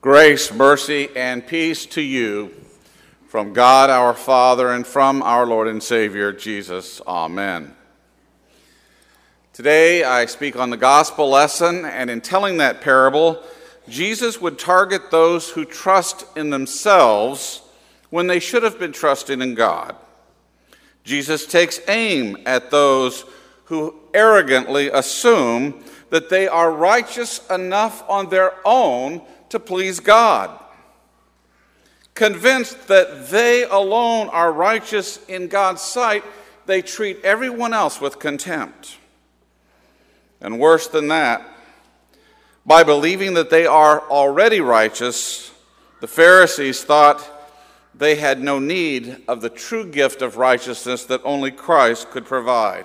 Grace, mercy, and peace to you from God our Father and from our Lord and Savior, Jesus. Amen. Today I speak on the gospel lesson, and in telling that parable, Jesus would target those who trust in themselves when they should have been trusting in God. Jesus takes aim at those who arrogantly assume that they are righteous enough on their own to please God. Convinced that they alone are righteous in God's sight, they treat everyone else with contempt. And worse than that, by believing that they are already righteous, the Pharisees thought they had no need of the true gift of righteousness that only Christ could provide.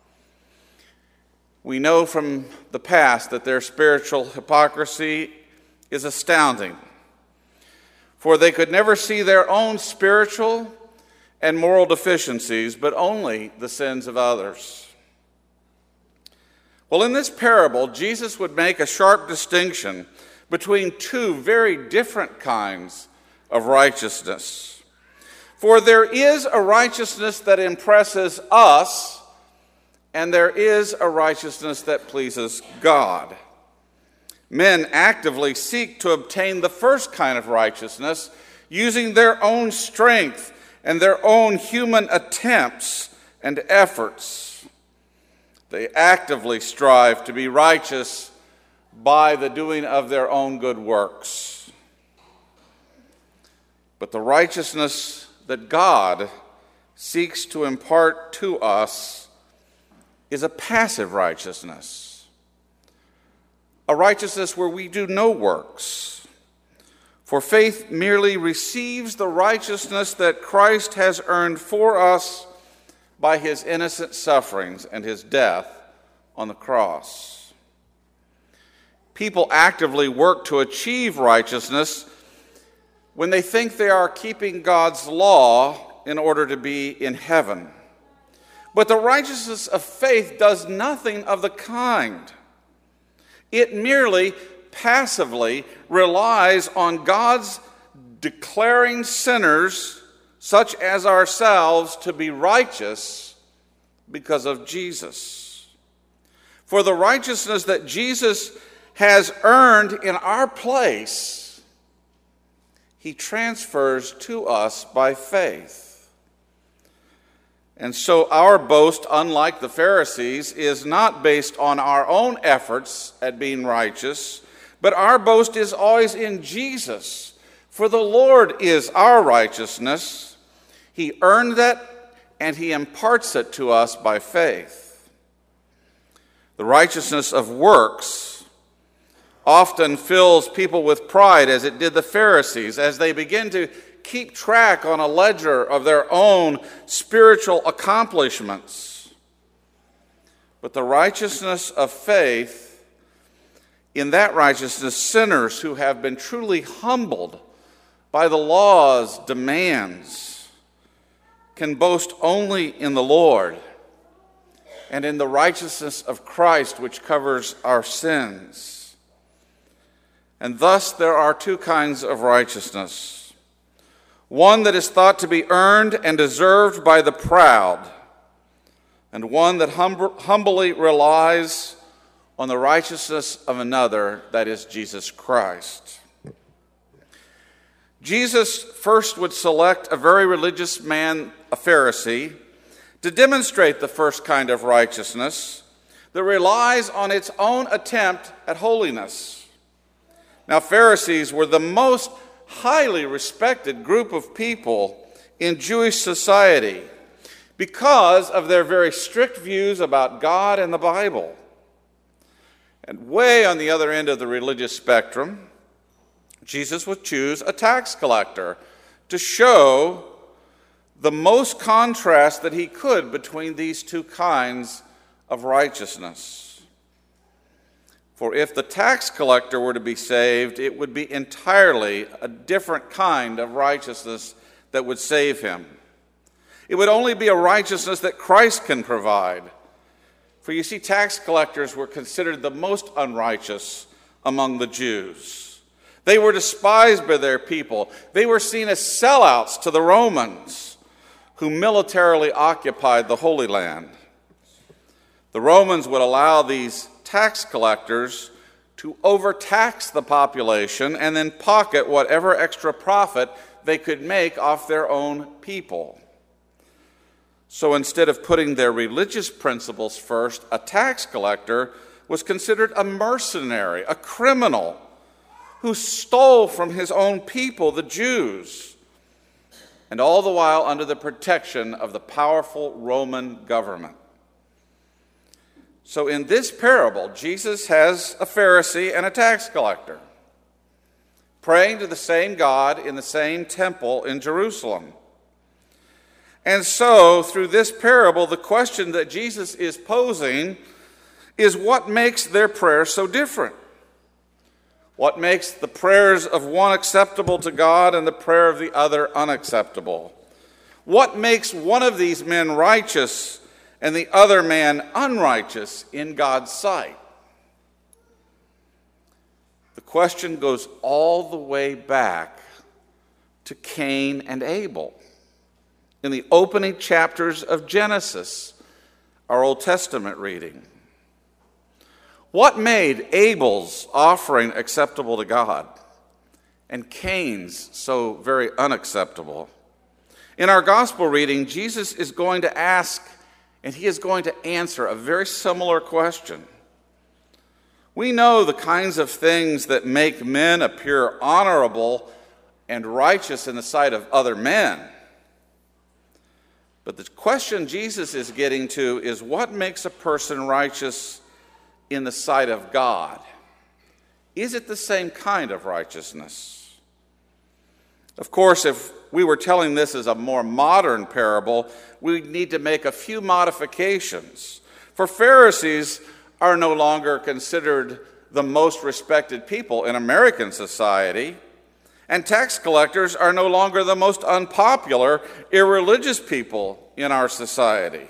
We know from the past that their spiritual hypocrisy is astounding, for they could never see their own spiritual and moral deficiencies, but only the sins of others. Well, in this parable, Jesus would make a sharp distinction between two very different kinds of righteousness. For there is a righteousness that impresses us, and there is a righteousness that pleases God. Men actively seek to obtain the first kind of righteousness using their own strength and their own human attempts and efforts. They actively strive to be righteous by the doing of their own good works. But the righteousness that God seeks to impart to us is a passive righteousness. A righteousness where we do no works. For faith merely receives the righteousness that Christ has earned for us by his innocent sufferings and his death on the cross. People actively work to achieve righteousness when they think they are keeping God's law in order to be in heaven. But the righteousness of faith does nothing of the kind. It merely passively relies on God's declaring sinners, such as ourselves, to be righteous because of Jesus. For the righteousness that Jesus has earned in our place, he transfers to us by faith. And so our boast, unlike the Pharisees, is not based on our own efforts at being righteous, but our boast is always in Jesus. For the Lord is our righteousness. He earned that, and he imparts it to us by faith. The righteousness of works often fills people with pride, as it did the Pharisees, as they begin to keep track on a ledger of their own spiritual accomplishments. But the righteousness of faith, in that righteousness, sinners who have been truly humbled by the law's demands can boast only in the Lord and in the righteousness of Christ, which covers our sins. And thus there are two kinds of righteousness. One that is thought to be earned and deserved by the proud, and one that humbly relies on the righteousness of another, that is Jesus Christ. Jesus first would select a very religious man, a Pharisee, to demonstrate the first kind of righteousness that relies on its own attempt at holiness. Now, Pharisees were the most highly respected group of people in Jewish society because of their very strict views about God and the Bible. And way on the other end of the religious spectrum, Jesus would choose a tax collector to show the most contrast that he could between these two kinds of righteousness. For if the tax collector were to be saved, it would be entirely a different kind of righteousness that would save him. It would only be a righteousness that Christ can provide. For you see, tax collectors were considered the most unrighteous among the Jews. They were despised by their people. They were seen as sellouts to the Romans, who militarily occupied the Holy Land. The Romans would allow these tax collectors to overtax the population and then pocket whatever extra profit they could make off their own people. So instead of putting their religious principles first, a tax collector was considered a mercenary, a criminal, who stole from his own people, the Jews, and all the while under the protection of the powerful Roman government. So in this parable, Jesus has a Pharisee and a tax collector praying to the same God in the same temple in Jerusalem. And so, through this parable, the question that Jesus is posing is what makes their prayer so different? What makes the prayers of one acceptable to God and the prayer of the other unacceptable? What makes one of these men righteous and the other man unrighteous in God's sight? The question goes all the way back to Cain and Abel. In the opening chapters of Genesis, our Old Testament reading. What made Abel's offering acceptable to God and Cain's so very unacceptable? In our gospel reading, Jesus is going to ask, and he is going to answer a very similar question. We know the kinds of things that make men appear honorable and righteous in the sight of other men. But the question Jesus is getting to is what makes a person righteous in the sight of God? Is it the same kind of righteousness? Of course, if we were telling this as a more modern parable, we need to make a few modifications. For Pharisees are no longer considered the most respected people in American society, and tax collectors are no longer the most unpopular, irreligious people in our society.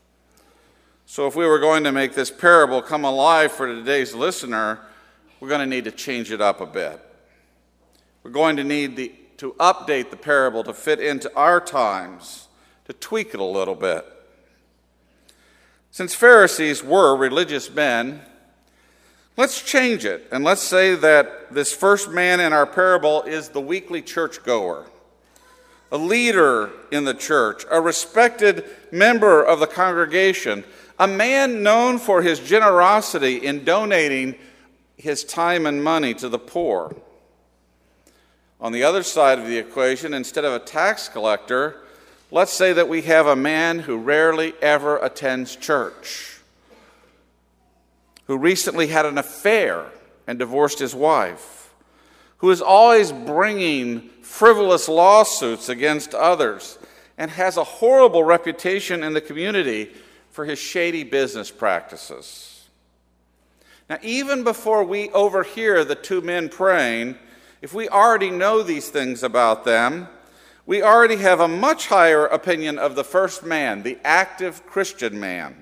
So if we were going to make this parable come alive for today's listener, we're going to need to change it up a bit. We're going to need to update the parable to fit into our times, to tweak it a little bit. Since Pharisees were religious men, let's change it, and let's say that this first man in our parable is the weekly churchgoer, a leader in the church, a respected member of the congregation, a man known for his generosity in donating his time and money to the poor. On the other side of the equation, instead of a tax collector, let's say that we have a man who rarely ever attends church, who recently had an affair and divorced his wife, who is always bringing frivolous lawsuits against others, and has a horrible reputation in the community for his shady business practices. Now, even before we overhear the two men praying, if we already know these things about them, we already have a much higher opinion of the first man, the active Christian man.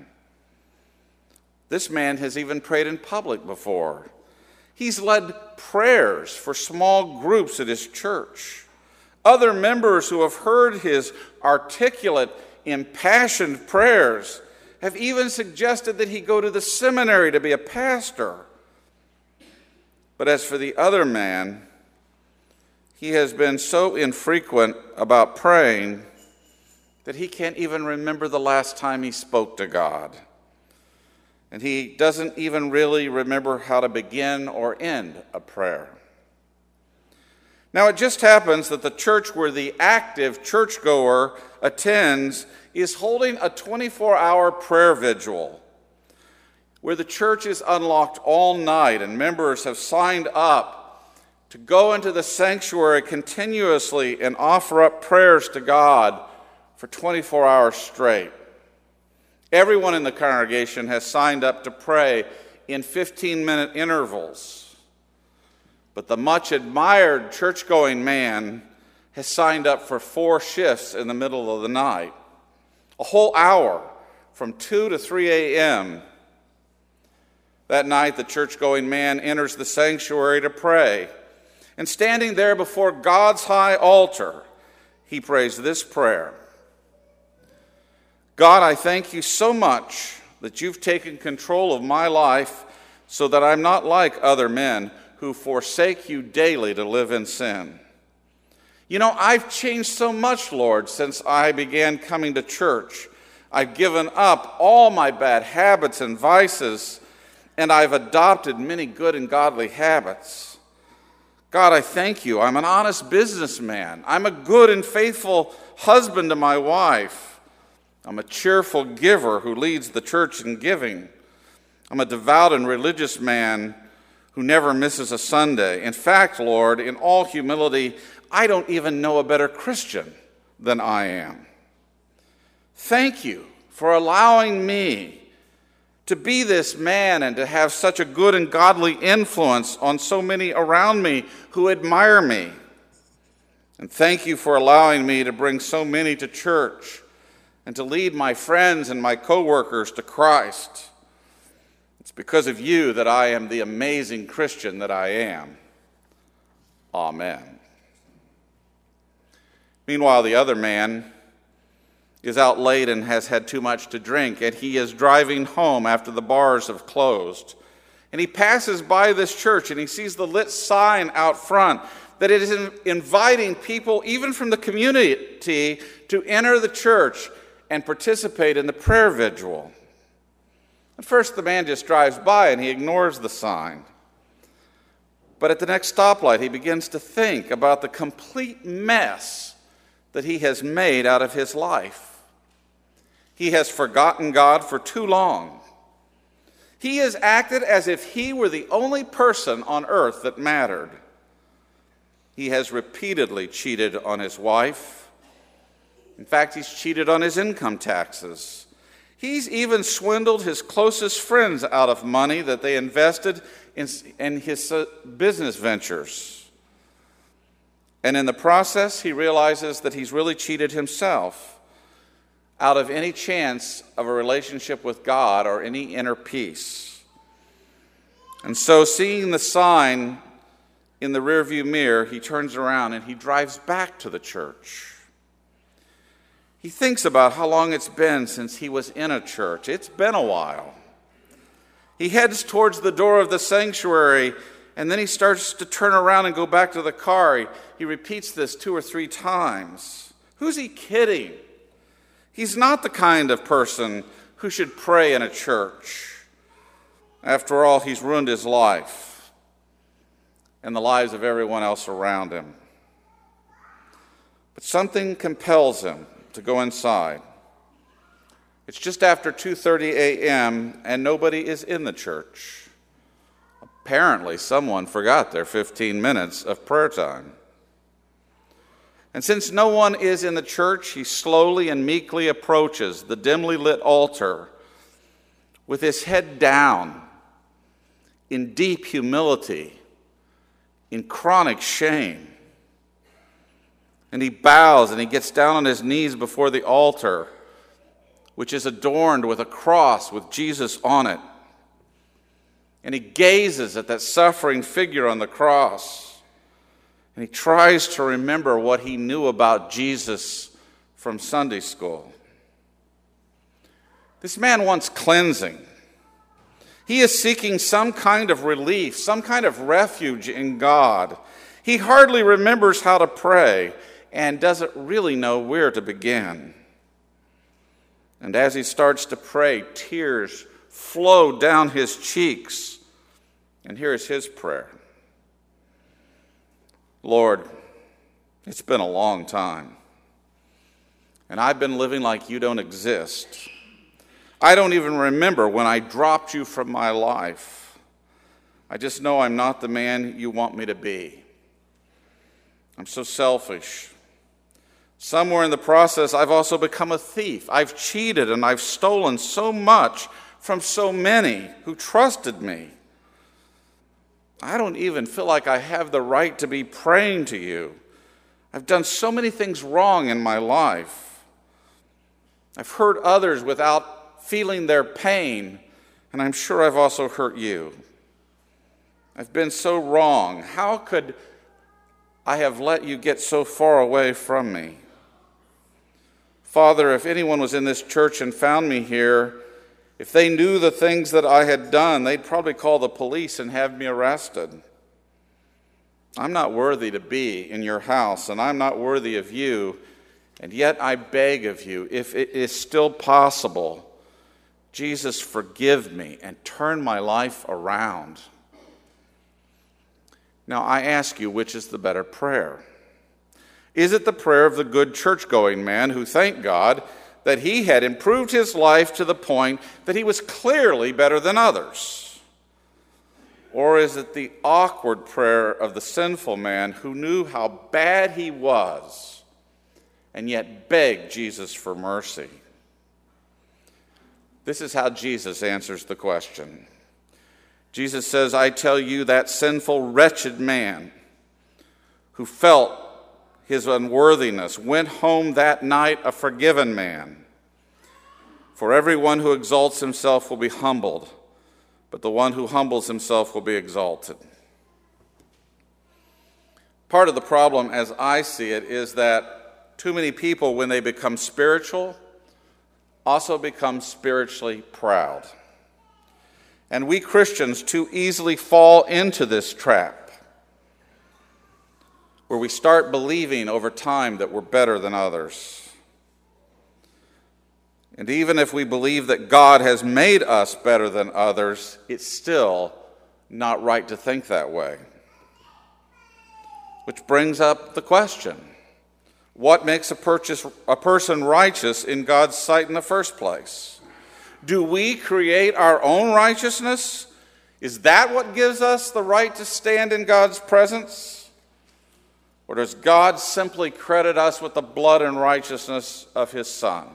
This man has even prayed in public before. He's led prayers for small groups at his church. Other members who have heard his articulate, impassioned prayers have even suggested that he go to the seminary to be a pastor. But as for the other man, he has been so infrequent about praying that he can't even remember the last time he spoke to God. And he doesn't even really remember how to begin or end a prayer. Now, it just happens that the church where the active churchgoer attends is holding a 24-hour prayer vigil where the church is unlocked all night and members have signed up to go into the sanctuary continuously and offer up prayers to God for 24 hours straight. Everyone in the congregation has signed up to pray in 15-minute intervals. But the much admired church-going man has signed up for 4 shifts in the middle of the night, a whole hour from 2 to 3 a.m. That night, the church-going man enters the sanctuary to pray. And standing there before God's high altar, he prays this prayer: God, I thank you so much that you've taken control of my life so that I'm not like other men who forsake you daily to live in sin. You know, I've changed so much, Lord, since I began coming to church. I've given up all my bad habits and vices, and I've adopted many good and godly habits. God, I thank you. I'm an honest businessman. I'm a good and faithful husband to my wife. I'm a cheerful giver who leads the church in giving. I'm a devout and religious man who never misses a Sunday. In fact, Lord, in all humility, I don't even know a better Christian than I am. Thank you for allowing me to be this man and to have such a good and godly influence on so many around me who admire me. And thank you for allowing me to bring so many to church and to lead my friends and my coworkers to Christ. It's because of you that I am the amazing Christian that I am. Amen. Meanwhile, the other man is out late and has had too much to drink, and he is driving home after the bars have closed. And he passes by this church, and he sees the lit sign out front that it is inviting people, even from the community, to enter the church and participate in the prayer vigil. At first, the man just drives by and he ignores the sign. But at the next stoplight, he begins to think about the complete mess that he has made out of his life. He has forgotten God for too long. He has acted as if he were the only person on earth that mattered. He has repeatedly cheated on his wife. In fact, he's cheated on his income taxes. He's even swindled his closest friends out of money that they invested in his business ventures. And in the process, he realizes that he's really cheated himself out of any chance of a relationship with God or any inner peace. And so, seeing the sign in the rearview mirror, he turns around and he drives back to the church. He thinks about how long it's been since he was in a church. It's been a while. He heads towards the door of the sanctuary, and then he starts to turn around and go back to the car. He repeats this 2 or 3 times. Who's he kidding? He's not the kind of person who should pray in a church. After all, he's ruined his life and the lives of everyone else around him. But something compels him to go inside. It's just after 2:30 a.m. and nobody is in the church. Apparently, someone forgot their 15 minutes of prayer time. And since no one is in the church, he slowly and meekly approaches the dimly lit altar with his head down, in deep humility, in chronic shame. And he bows and he gets down on his knees before the altar, which is adorned with a cross with Jesus on it. And he gazes at that suffering figure on the cross. And he tries to remember what he knew about Jesus from Sunday school. This man wants cleansing. He is seeking some kind of relief, some kind of refuge in God. He hardly remembers how to pray and doesn't really know where to begin. And as he starts to pray, tears flow down his cheeks. And here is his prayer. Lord, it's been a long time, and I've been living like you don't exist. I don't even remember when I dropped you from my life. I just know I'm not the man you want me to be. I'm so selfish. Somewhere in the process, I've also become a thief. I've cheated and I've stolen so much from so many who trusted me. I don't even feel like I have the right to be praying to you. I've done so many things wrong in my life. I've hurt others without feeling their pain, and I'm sure I've also hurt you. I've been so wrong. How could I have let you get so far away from me. Father, if anyone was in this church and found me here, if they knew the things that I had done, they'd probably call the police and have me arrested. I'm not worthy to be in your house, and I'm not worthy of you, and yet I beg of you, if it is still possible, Jesus, forgive me and turn my life around. Now I ask you, which is the better prayer? Is it the prayer of the good church-going man who thanked God that he had improved his life to the point that he was clearly better than others? Or is it the awkward prayer of the sinful man who knew how bad he was and yet begged Jesus for mercy? This is how Jesus answers the question. Jesus says, I tell you, that sinful, wretched man who felt his unworthiness went home that night a forgiven man. For everyone who exalts himself will be humbled, but the one who humbles himself will be exalted. Part of the problem, as I see it, is that too many people, when they become spiritual, also become spiritually proud. And we Christians too easily fall into this trap, where we start believing over time that we're better than others. And even if we believe that God has made us better than others, it's still not right to think that way. Which brings up the question, what makes a person righteous in God's sight in the first place? Do we create our own righteousness? Is that what gives us the right to stand in God's presence? Or does God simply credit us with the blood and righteousness of his Son?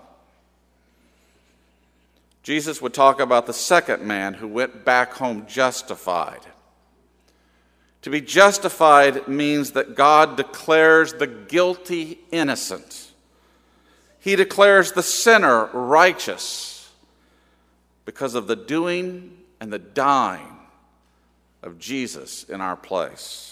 Jesus would talk about the second man who went back home justified. To be justified means that God declares the guilty innocent. He declares the sinner righteous because of the doing and the dying of Jesus in our place.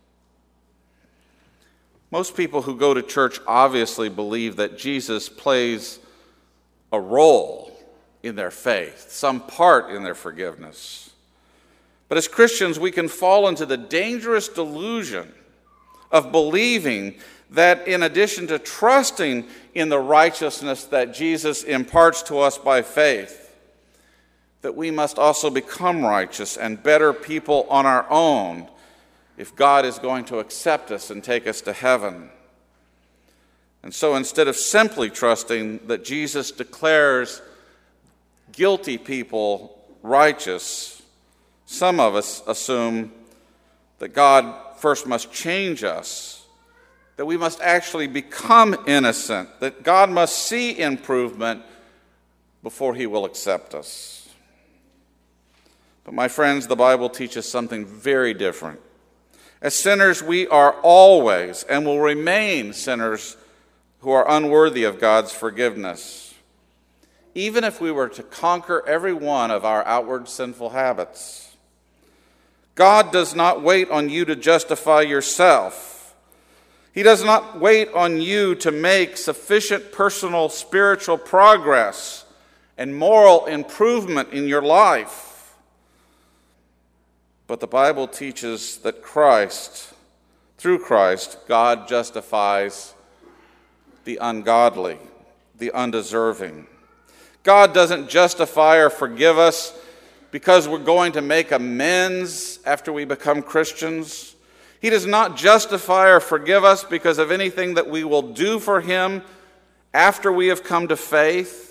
Most people who go to church obviously believe that Jesus plays a role in their faith, some part in their forgiveness. But as Christians, we can fall into the dangerous delusion of believing that in addition to trusting in the righteousness that Jesus imparts to us by faith, that we must also become righteous and better people on our own if God is going to accept us and take us to heaven. And so instead of simply trusting that Jesus declares guilty people righteous, some of us assume that God first must change us, that we must actually become innocent, that God must see improvement before he will accept us. But my friends, the Bible teaches something very different. As sinners, we are always and will remain sinners who are unworthy of God's forgiveness, even if we were to conquer every one of our outward sinful habits. God does not wait on you to justify yourself. He does not wait on you to make sufficient personal spiritual progress and moral improvement in your life. But the Bible teaches that through Christ, God justifies the ungodly, the undeserving. God doesn't justify or forgive us because we're going to make amends after we become Christians. He does not justify or forgive us because of anything that we will do for him after we have come to faith.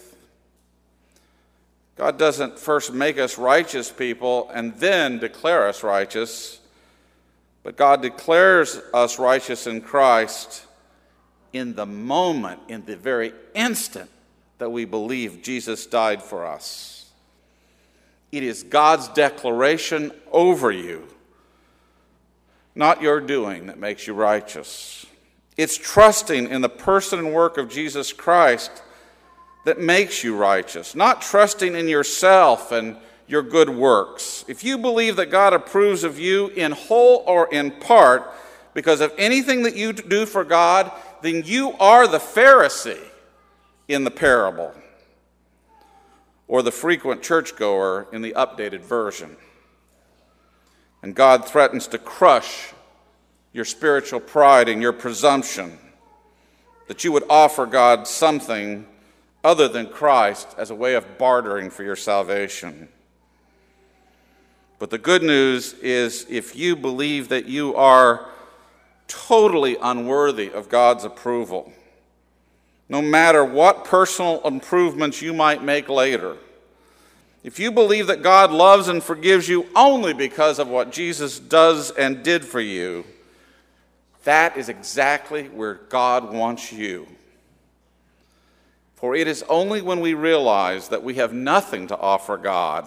God doesn't first make us righteous people and then declare us righteous, but God declares us righteous in Christ in the moment, in the very instant that we believe Jesus died for us. It is God's declaration over you, not your doing, that makes you righteous. It's trusting in the person and work of Jesus Christ that makes you righteous, not trusting in yourself and your good works. If you believe that God approves of you in whole or in part because of anything that you do for God, then you are the Pharisee in the parable, or the frequent churchgoer in the updated version. And God threatens to crush your spiritual pride and your presumption that you would offer God something other than Christ as a way of bartering for your salvation. But the good news is, if you believe that you are totally unworthy of God's approval, no matter what personal improvements you might make later, if you believe that God loves and forgives you only because of what Jesus does and did for you, that is exactly where God wants you. For it is only when we realize that we have nothing to offer God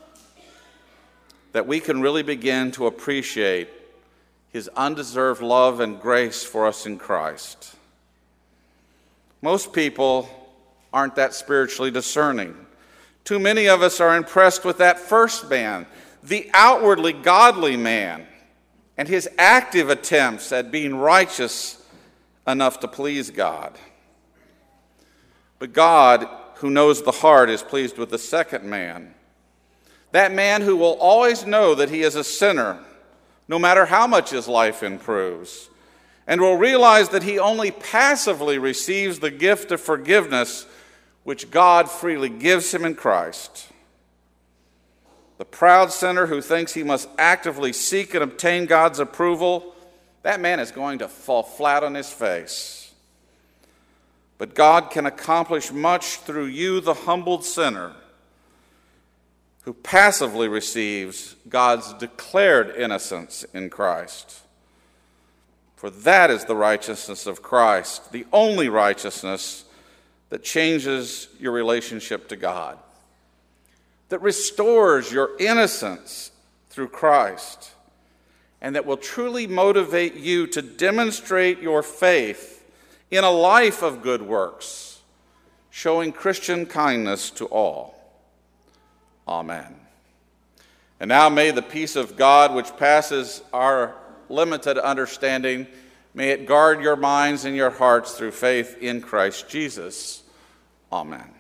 that we can really begin to appreciate his undeserved love and grace for us in Christ. Most people aren't that spiritually discerning. Too many of us are impressed with that first man, the outwardly godly man, and his active attempts at being righteous enough to please God. But God, who knows the heart, is pleased with the second man. That man who will always know that he is a sinner, no matter how much his life improves, and will realize that he only passively receives the gift of forgiveness which God freely gives him in Christ. The proud sinner who thinks he must actively seek and obtain God's approval, that man is going to fall flat on his face. But God can accomplish much through you, the humbled sinner, who passively receives God's declared innocence in Christ. For that is the righteousness of Christ, the only righteousness that changes your relationship to God, that restores your innocence through Christ, and that will truly motivate you to demonstrate your faith in a life of good works, showing Christian kindness to all. Amen. And now may the peace of God, which passes our limited understanding, may it guard your minds and your hearts through faith in Christ Jesus. Amen.